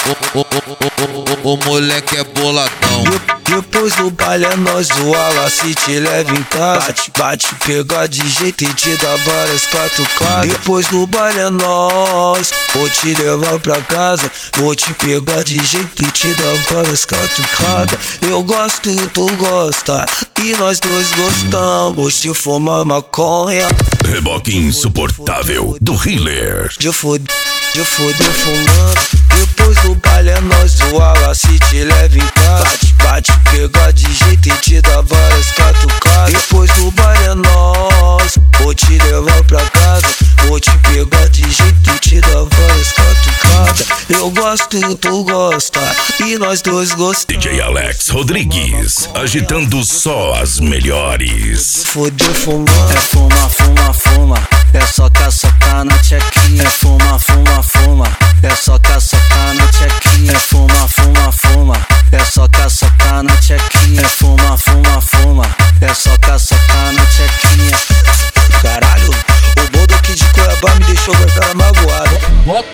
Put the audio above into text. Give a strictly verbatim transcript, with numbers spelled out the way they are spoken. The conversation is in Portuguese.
O, o, o, o, o moleque é boladão. Depois do baile é nós zoala, se te leva em casa. Bate, bate, pega de jeito e te dá várias catucadas. Depois do baile é nós, vou te levar pra casa. Vou te pegar de jeito e te dar várias catucadas. Eu gosto e tu gosta, e nós dois gostamos de fumar maconha. Reboque insuportável do Healer. De foder, de foder fumando. Depois do baile é nós zoala, se te leva em casa. Bate, bate, pega de jeito e te dá várias catucadas. Depois do baile é nós, vou te levar pra casa. Vou te pegar de jeito e te dar várias catucadas. Eu gosto e tu gosta, e nós dois gostamos. D J Alex Rodrigues, agitando só as melhores. Foder fumando. É fuma, fuma, fuma. É só caçocar na chequinha. É fuma, fuma, fuma. É só caçocar na chequinha. É fuma, fuma, fuma. É só caçocar na chequinha. É fuma, fuma, fuma. É só caçocar na chequinha.